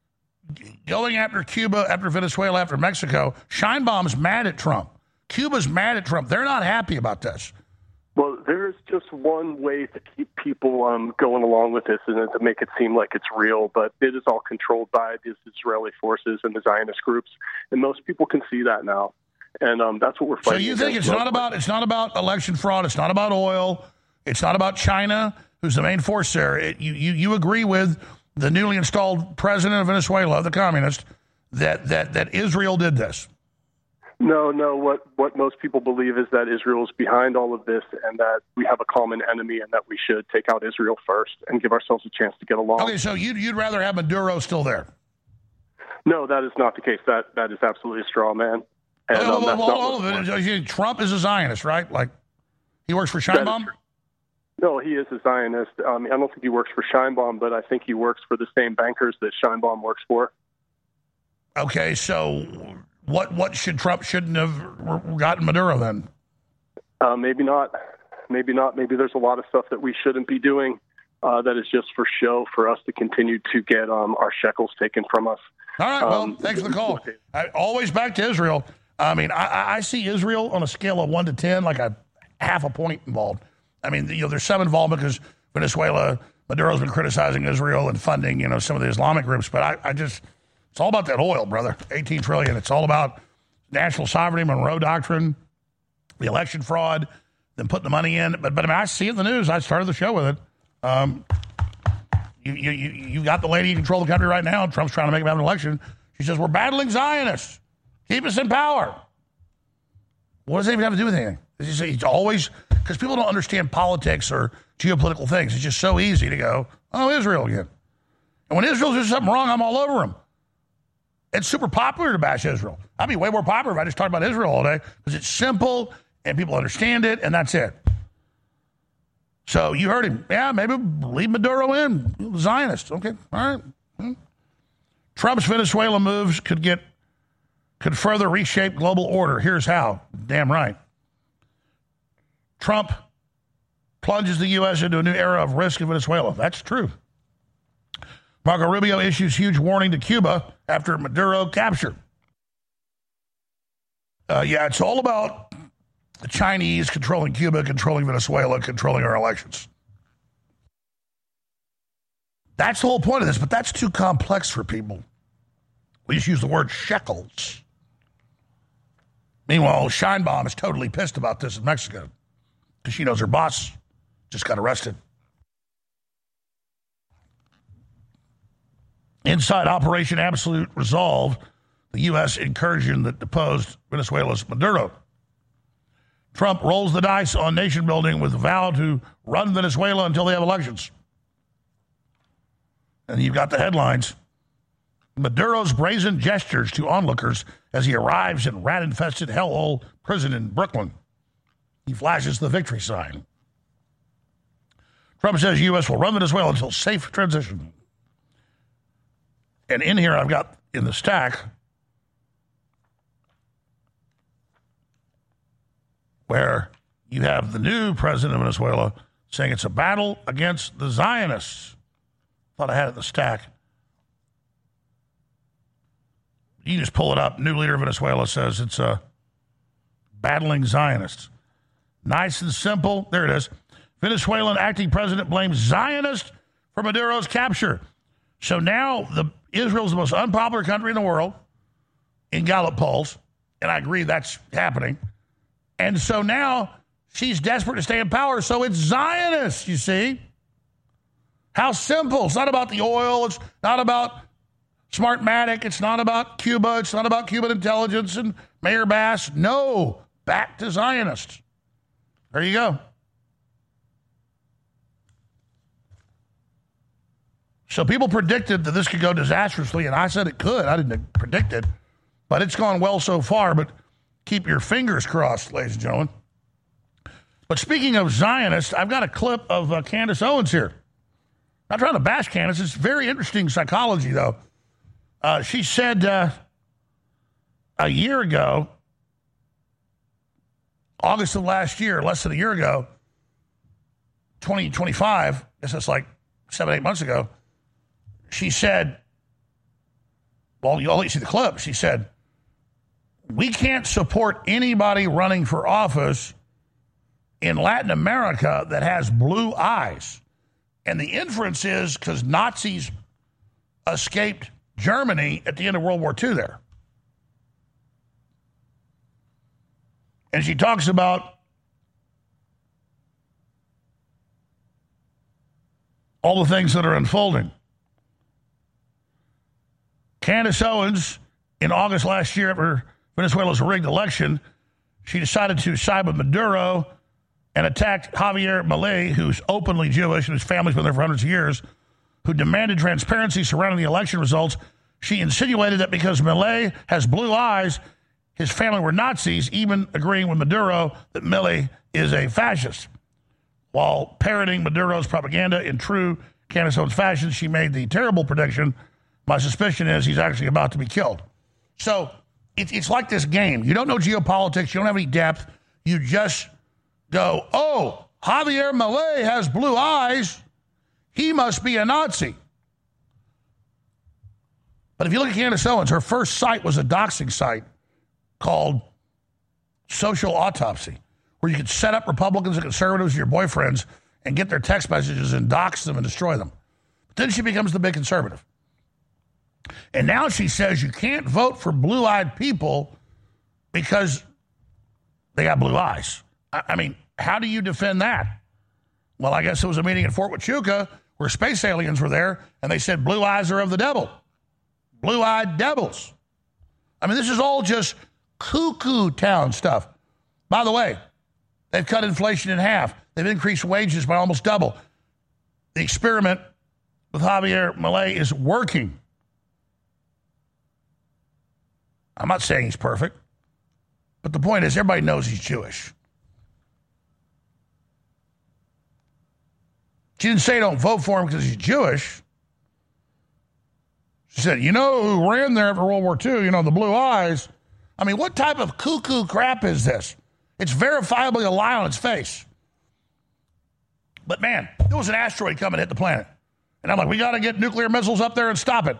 going after Cuba, after Venezuela, after Mexico, Scheinbaum's mad at Trump. Cuba's mad at Trump. They're not happy about this. Well, there's just one way to keep people going along with this, and to make it seem like it's real, but it is all controlled by these Israeli forces and the Zionist groups, and most people can see that now, and that's what we're fighting. So you think it's not about election fraud, it's not about oil, it's not about China, who's the main force there. You agree with the newly installed president of Venezuela, the communist, that Israel did this? No. What most people believe is that Israel is behind all of this and that we have a common enemy and that we should take out Israel first and give ourselves a chance to get along. Okay, so you'd rather have Maduro still there? No, that is not the case. That is absolutely a straw man. And, Trump is a Zionist, right? Like, he works for Scheinbaum? No, he is a Zionist. I don't think he works for Scheinbaum, but I think he works for the same bankers that Scheinbaum works for. Okay, so what shouldn't have gotten Maduro then? Maybe not. Maybe there's a lot of stuff that we shouldn't be doing that is just for show for us to continue to get our shekels taken from us. All right, well, thanks for the call. Always back to Israel. I mean, I see Israel on a scale of 1 to 10, like a half a point involved. I mean, there's some involvement because Venezuela, Maduro's been criticizing Israel and funding, some of the Islamic groups. But it's all about that oil, brother. 18 trillion. It's all about national sovereignty, Monroe Doctrine, the election fraud, them putting the money in. But I mean, I see it in the news. I started the show with it. You got the lady in control of the country right now. Trump's trying to make him have an election. She says, we're battling Zionists. Keep us in power. What does that even have to do with anything? It's always, because people don't understand politics or geopolitical things. It's just so easy to go, oh, Israel again. And when Israel does something wrong, I'm all over them. It's super popular to bash Israel. I'd be way more popular if I just talked about Israel all day because it's simple and people understand it, and that's it. So you heard him. Yeah, maybe leave Maduro in. Zionist. Okay, all right. Trump's Venezuela moves could further reshape global order. Here's how. Damn right. Trump plunges the U.S. into a new era of risk in Venezuela. That's true. Marco Rubio issues huge warning to Cuba after Maduro capture. It's all about the Chinese controlling Cuba, controlling Venezuela, controlling our elections. That's the whole point of this, but that's too complex for people. We just use the word shekels. Meanwhile, Scheinbaum is totally pissed about this in Mexico because she knows her boss just got arrested. Inside Operation Absolute Resolve, the U.S. incursion that deposed Venezuela's Maduro. Trump rolls the dice on nation building with a vow to run Venezuela until they have elections. And you've got the headlines. Maduro's brazen gestures to onlookers as he arrives in rat-infested hellhole prison in Brooklyn. He flashes the victory sign. Trump says U.S. will run Venezuela until safe transition. And in here I've got in the stack where you have the new president of Venezuela saying it's a battle against the Zionists. Thought I had it in the stack. You can just pull it up. New leader of Venezuela says it's battling Zionists. Nice and simple. There it is. Venezuelan acting president blames Zionists for Maduro's capture. So now Israel's the most unpopular country in the world in Gallup polls, and I agree that's happening. And so now she's desperate to stay in power, so it's Zionists, you see. How simple. It's not about the oil. It's not about Smartmatic. It's not about Cuba. It's not about Cuban intelligence and Mayor Bass. No, back to Zionists. There you go. So people predicted that this could go disastrously, and I said it could. I didn't predict it, but it's gone well so far, but keep your fingers crossed, ladies and gentlemen. But speaking of Zionists, I've got a clip of Candace Owens here. Not trying to bash Candace. It's very interesting psychology, though. She said a year ago, August of last year, less than a year ago, 2025, I guess that's like 7-8 months ago, she said, well, you only see the clip. She said, we can't support anybody running for office in Latin America that has blue eyes. And the inference is because Nazis escaped Germany at the end of World War II there. And she talks about all the things that are unfolding. Candace Owens, in August last year, after Venezuela's rigged election, she decided to side with Maduro and attacked Javier Milei, who's openly Jewish and his family's been there for hundreds of years, who demanded transparency surrounding the election results. She insinuated that because Milei has blue eyes, his family were Nazis, even agreeing with Maduro that Milei is a fascist. While parroting Maduro's propaganda in true Candace Owens fashion, she made the terrible prediction, my suspicion is he's actually about to be killed. So it's like this game. You don't know geopolitics. You don't have any depth. You just go, oh, Javier Milei has blue eyes. He must be a Nazi. But if you look at Candace Owens, her first site was a doxing site called Social Autopsy, where you could set up Republicans and conservatives, your boyfriends, and get their text messages and dox them and destroy them. But then she becomes the big conservative. And now she says you can't vote for blue-eyed people because they got blue eyes. I mean, how do you defend that? Well, I guess it was a meeting at Fort Huachuca where space aliens were there, and they said blue eyes are of the devil. Blue-eyed devils. I mean, this is all just cuckoo town stuff. By the way, they've cut inflation in half. They've increased wages by almost double. The experiment with Javier Milei is working. I'm not saying he's perfect, but the point is everybody knows he's Jewish. She didn't say don't vote for him because he's Jewish. She said, you know who ran there after World War II, the blue eyes. I mean, what type of cuckoo crap is this? It's verifiably a lie on its face. But man, there was an asteroid coming to hit the planet. And I'm like, we got to get nuclear missiles up there and stop it.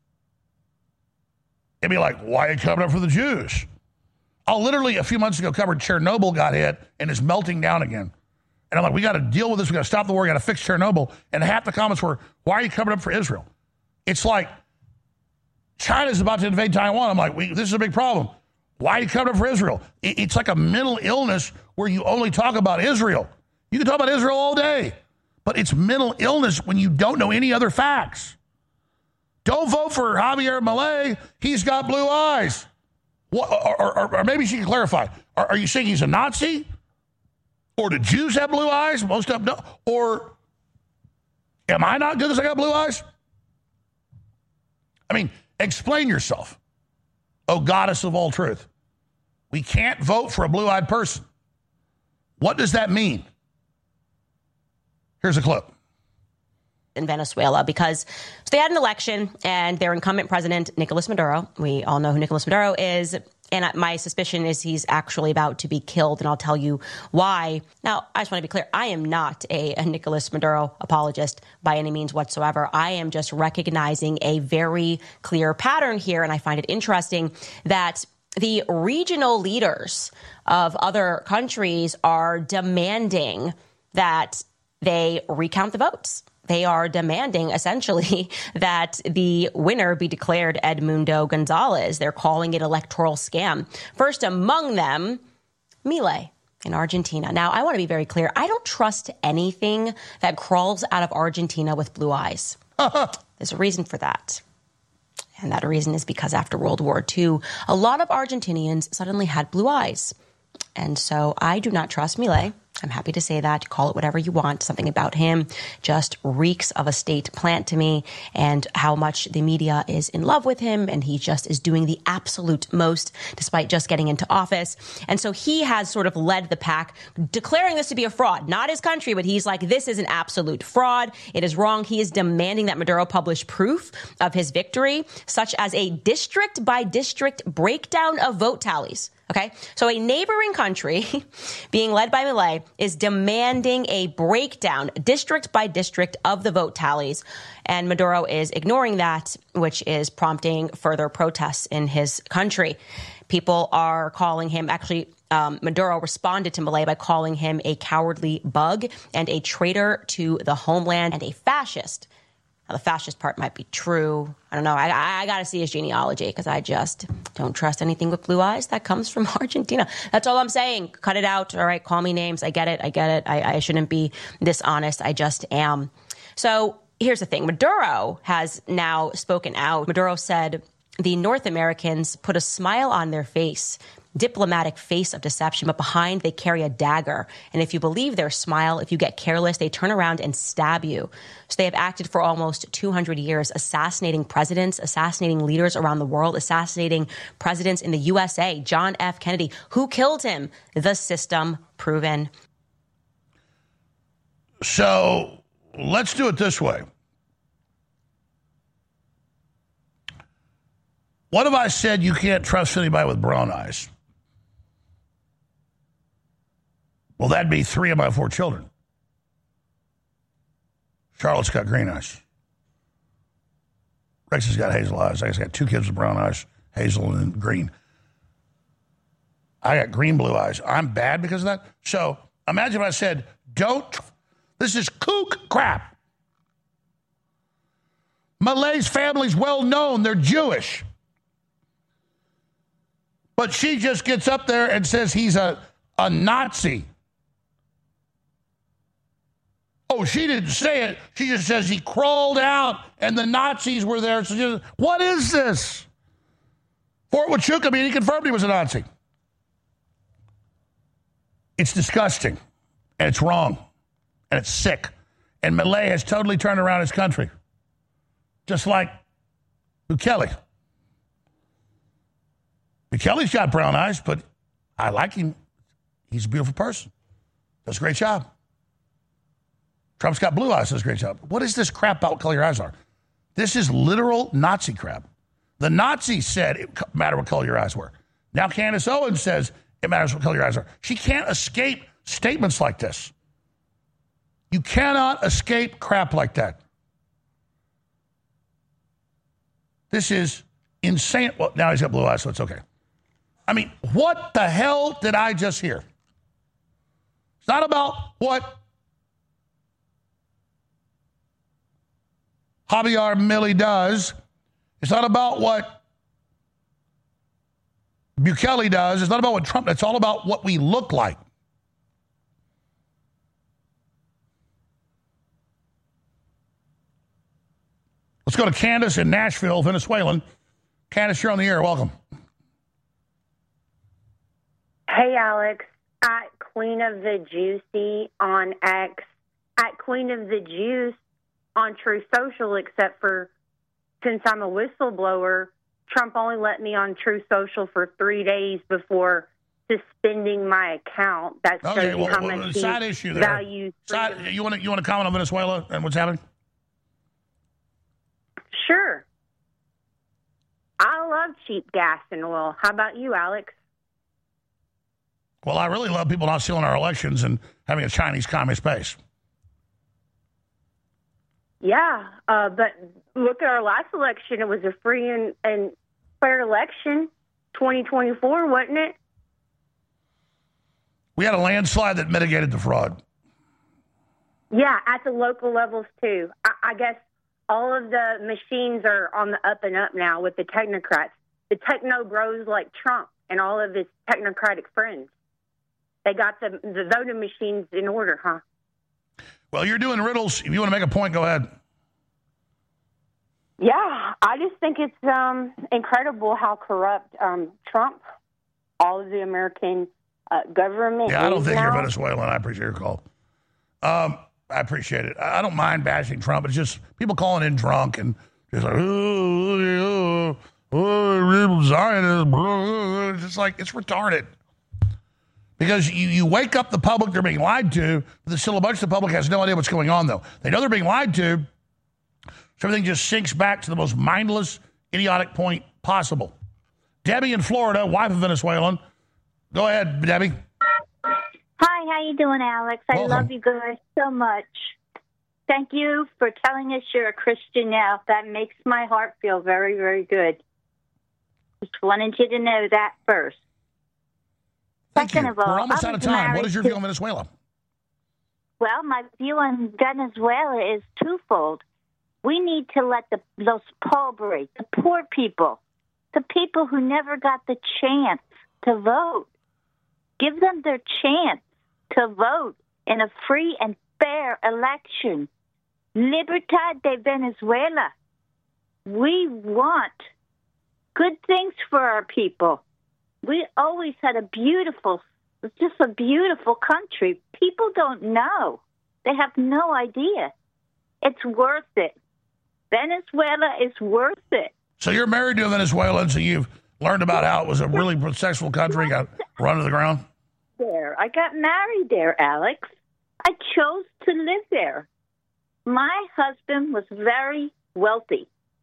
It'd be like, why are you covering up for the Jews? I literally, a few months ago, covered Chernobyl got hit and is melting down again. And I'm like, we got to deal with this. We got to stop the war. We got to fix Chernobyl. And half the comments were, why are you covering up for Israel? It's like China's about to invade Taiwan. I'm like, this is a big problem. Why are you covering up for Israel? It's like a mental illness where you only talk about Israel. You can talk about Israel all day, but it's mental illness when you don't know any other facts. Don't vote for Javier Milei. He's got blue eyes. Or maybe she can clarify. Are you saying he's a Nazi? Or do Jews have blue eyes? Most of them don't. Or am I not good because I got blue eyes? I mean, explain yourself. Oh, goddess of all truth. We can't vote for a blue-eyed person. What does that mean? Here's a clip. In Venezuela, because they had an election and their incumbent president, Nicolas Maduro, we all know who Nicolas Maduro is, and my suspicion is he's actually about to be killed, and I'll tell you why. Now, I just want to be clear. I am not a Nicolas Maduro apologist by any means whatsoever. I am just recognizing a very clear pattern here, and I find it interesting that the regional leaders of other countries are demanding that they recount the votes. They are demanding, essentially, that the winner be declared Edmundo Gonzalez. They're calling it electoral scam. First among them, Milei in Argentina. Now, I want to be very clear. I don't trust anything that crawls out of Argentina with blue eyes. There's a reason for that. And that reason is because after World War II, a lot of Argentinians suddenly had blue eyes. And so I do not trust Milei. I'm happy to say that. Call it whatever you want. Something about him just reeks of a state plant to me, and how much the media is in love with him, and he just is doing the absolute most despite just getting into office. And so he has sort of led the pack, declaring this to be a fraud. Not his country, but he's like, this is an absolute fraud. It is wrong. He is demanding that Maduro publish proof of his victory, such as a district-by-district breakdown of vote tallies. Okay, so a neighboring country being led by Milei is demanding a breakdown, district by district, of the vote tallies. And Maduro is ignoring that, which is prompting further protests in his country. People are calling him, Maduro responded to Milei by calling him a cowardly bug and a traitor to the homeland and a fascist. Now, the fascist part might be true. I don't know. I got to see his genealogy because I just don't trust anything with blue eyes that comes from Argentina. That's all I'm saying. Cut it out. All right, call me names. I get it. I shouldn't be dishonest. I just am. So here's the thing. Maduro has now spoken out. Maduro said the North Americans put a smile on their face, diplomatic face of deception, but behind they carry a dagger. And if you believe their smile, if you get careless, they turn around and stab you. So they have acted for almost 200 years, assassinating presidents, assassinating leaders around the world, assassinating presidents in the USA. John F. Kennedy, who killed him? The system proven. So let's do it this way. What if I said you can't trust anybody with brown eyes? Well, that'd be 3 of my 4 children. Charlotte's got green eyes. Rex has got hazel eyes. I guess I got 2 kids with brown eyes, hazel and green. I got green-blue eyes. I'm bad because of that? So imagine if I said, this is kook crap. Malay's family's well known. They're Jewish. But she just gets up there and says he's a Nazi. Oh, she didn't say it. She just says he crawled out and the Nazis were there. So what is this? Fort Huachuca, I mean, he confirmed he was a Nazi. It's disgusting, and it's wrong, and it's sick. And Malay has totally turned around his country, just like Bukele. Bukele's got brown eyes, but I like him. He's a beautiful person. Does a great job. Trump's got blue eyes, does a great job. What is this crap about what color your eyes are? This is literal Nazi crap. The Nazis said it mattered what color your eyes were. Now Candace Owens says it matters what color your eyes are. She can't escape statements like this. You cannot escape crap like that. This is insane. Well, now he's got blue eyes, so it's okay. I mean, what the hell did I just hear? It's not about what Javier Milei does. It's not about what Bukele does. It's not about what Trump does. It's all about what we look like. Let's go to Candace in Nashville, Venezuelan. Candace, you're on the air. Welcome. Hey, Alex. At Queen of the Juicy on X. At Queen of the Juice on True Social, except for since I'm a whistleblower, Trump only let me on True Social for 3 days before suspending my account. That shows you how much he side issue there. values. You want to comment on Venezuela and what's happening? Sure. I love cheap gas and oil. How about you, Alex? Well, I really love people not stealing our elections and having a Chinese communist base. Yeah, but look at our last election. It was a free and fair election, 2024, wasn't it? We had a landslide that mitigated the fraud. Yeah, at the local levels, too. I guess all of the machines are on the up and up now with the technocrats. The techno bros like Trump and all of his technocratic friends. They got the voting machines in order, huh? Well, you're doing riddles. If you want to make a point, go ahead. Yeah, I just think it's incredible how corrupt Trump, all of the American government. Yeah, I don't think now. you're Venezuelan. I appreciate your call. I appreciate it. I don't mind bashing Trump. It's just people calling in drunk and just like, Zionist. It's just like, it's retarded. Because you wake up the public, they're being lied to, but still a bunch of the public has no idea what's going on, though. They know they're being lied to, so everything just sinks back to the most mindless, idiotic point possible. Debbie in Florida, wife of Venezuelan. Go ahead, Debbie. Hi, how you doing, Alex? I love you guys so much. Thank you for telling us you're a Christian now. That makes my heart feel very, very good. Just wanted you to know that first. Second of all, we're almost out of time. What is your view on Venezuela? Well, my view on Venezuela is twofold. We need to let those pobre, the poor people, the people who never got the chance to vote, give them their chance to vote in a free and fair election. Libertad de Venezuela. We want good things for our people. We always had just a beautiful country. People don't know. They have no idea. It's worth it. Venezuela is worth it. So you're married to a Venezuelan, so you've learned about how it was a really successful country, got run to the ground? I got married there, Alex. I chose to live there. My husband was very wealthy.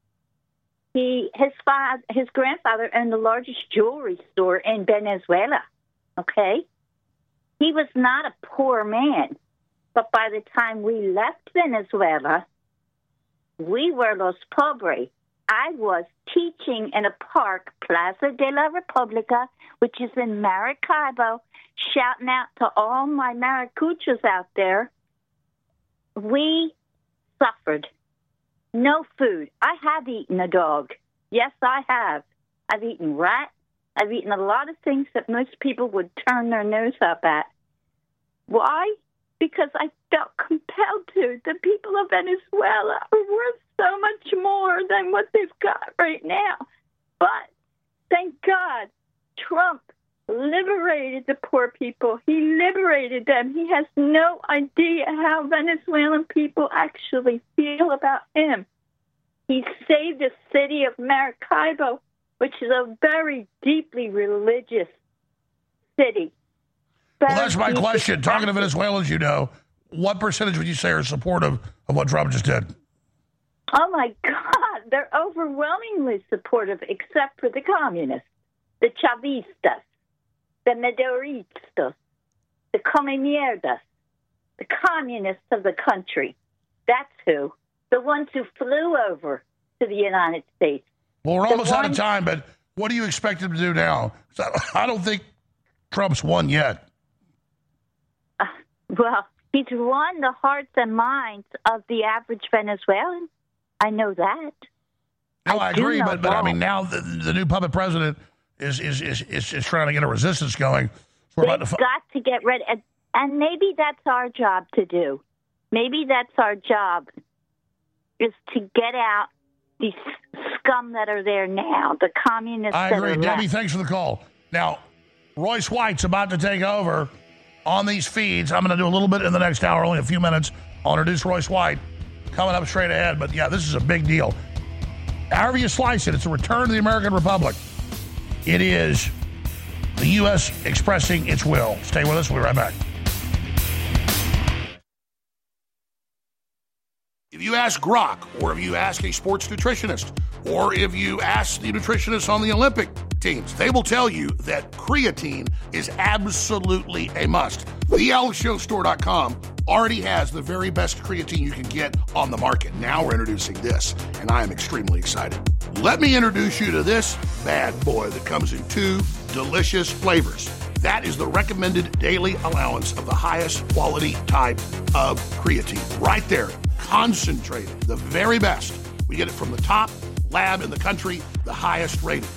His grandfather owned the largest jewelry store in Venezuela, okay? He was not a poor man, but by the time we left Venezuela, we were los pobres. I was teaching in a park, Plaza de la República, which is in Maracaibo, shouting out to all my maracuchos out there. We suffered. No food. I have eaten a dog. Yes, I have. I've eaten rat. I've eaten a lot of things that most people would turn their nose up at. Why? Because I felt compelled to. The people of Venezuela are worth so much more than what they've got right now. But thank God, Trump liberated the poor people. He liberated them. He has no idea how Venezuelan people actually feel about him. He saved the city of Maracaibo, which is a very deeply religious city. Well, that's my question. Talking to Venezuelans, what percentage would you say are supportive of what Trump just did? Oh, my God. They're overwhelmingly supportive, except for the communists, the Chavistas, the Maduristas, the Comimierdas, the communists of the country. That's who. The ones who flew over to the United States. Well, we're almost out of time, but what do you expect him to do now? I don't think Trump's won yet. Well, he's won the hearts and minds of the average Venezuelan. I know that. No, I agree, but I mean, now the new puppet president is trying to get a resistance going. We've got to get rid of, and maybe that's our job to do. Maybe that's our job, is to get out these scum that are there now, the communists. I agree. Debbie, thanks for the call. Now, Royce White's about to take over on these feeds. I'm going to do a little bit in the next hour, only a few minutes. I'll introduce Royce White coming up straight ahead. But, yeah, this is a big deal. However you slice it, it's a return to the American Republic. It is the U.S. expressing its will. Stay with us. We'll be right back. If you ask Grok, or if you ask a sports nutritionist, or if you ask the nutritionist on the Olympic teams, they will tell you that creatine is absolutely a must. TheAlexJonesStore.com already has the very best creatine you can get on the market. Now we're introducing this, and I am extremely excited. Let me introduce you to this bad boy that comes in 2 delicious flavors. That is the recommended daily allowance of the highest quality type of creatine. Right there, concentrated, the very best. We get it from the top lab in the country, the highest rated.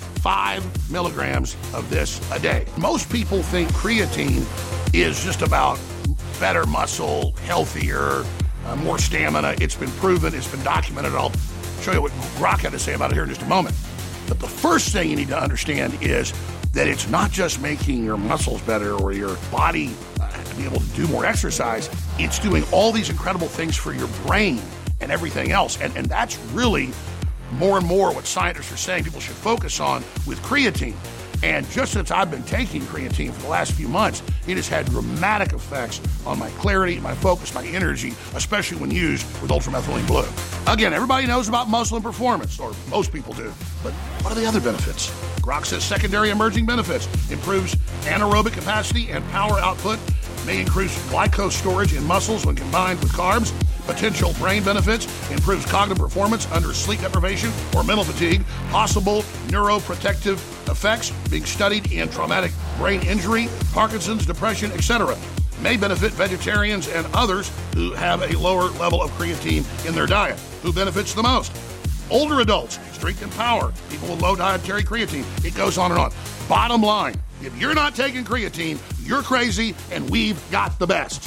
5 milligrams of this a day. Most people think creatine is just about better muscle, healthier, more stamina. It's been proven, it's been documented. I'll show you what Grok had to say about it here in just a moment. But the first thing you need to understand is that it's not just making your muscles better or your body be able to do more exercise. It's doing all these incredible things for your brain and everything else. And that's really more and more what scientists are saying people should focus on with creatine. And just since I've been taking creatine for the last few months, it has had dramatic effects on my clarity, my focus, my energy, especially when used with ultramethylene blue. Again, everybody knows about muscle and performance, or most people do, but what are the other benefits? Grok says secondary emerging benefits: improves anaerobic capacity and power output, may increase glycose storage in muscles when combined with carbs. Potential brain benefits: improves cognitive performance under sleep deprivation or mental fatigue. Possible neuroprotective effects being studied in traumatic brain injury, Parkinson's, depression, etc. May benefit vegetarians and others who have a lower level of creatine in their diet. Who benefits the most? Older adults, strength and power, people with low dietary creatine. It goes on and on. Bottom line, if you're not taking creatine, you're crazy, and we've got the best.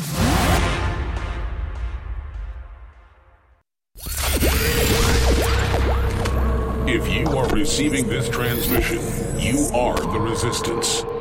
If you are Receiving this transmission, you are the resistance.